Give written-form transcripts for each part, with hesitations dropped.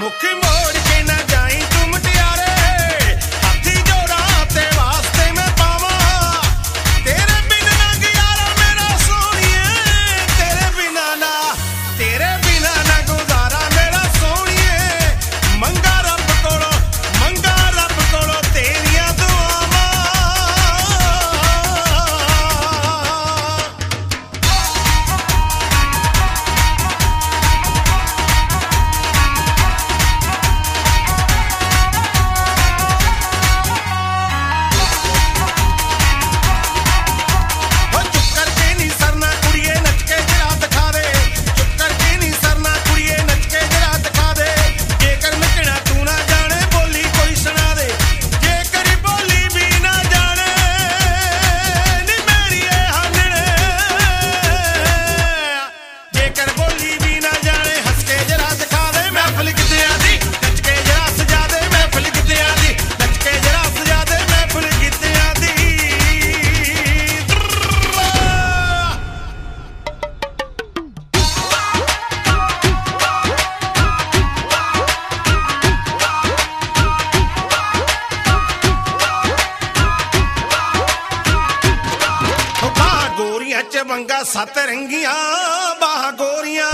मुखी मोड़ के ना जाई तू मुटियारे हाथी जोड़ा ते वास्ते मैं पावा तेरे बिना ना गुजारा मेरा सोनिए तेरे बिना ना गुजारा मेरा सोनिए मंगा रब कोलो तेरियां दुआवां वंगा सत रंगिया बाह गोरियां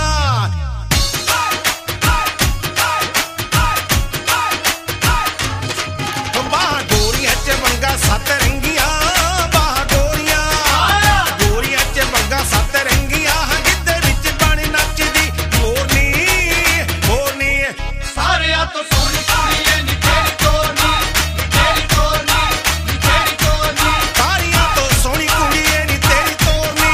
च वंगा सत रंगिया बाह गोरियां च वंगा सत रंगिया गिद्धे विच बन नचदी मोरनी सारिया तो सोहनी कुड़िए नी तेरी तोरनी सारिया तो सोहनी कुड़िए नी तेरी तोरनी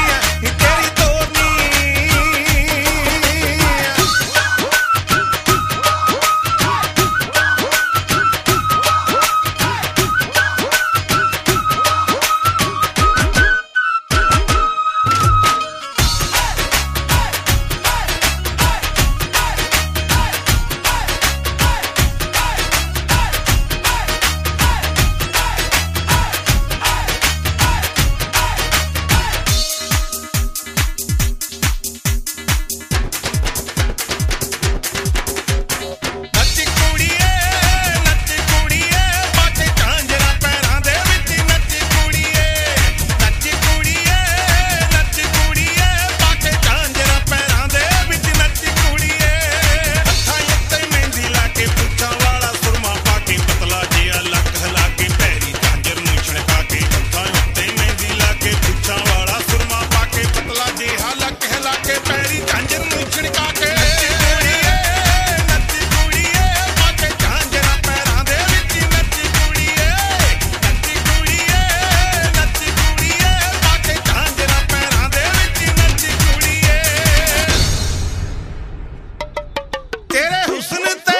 तेरे हुस्न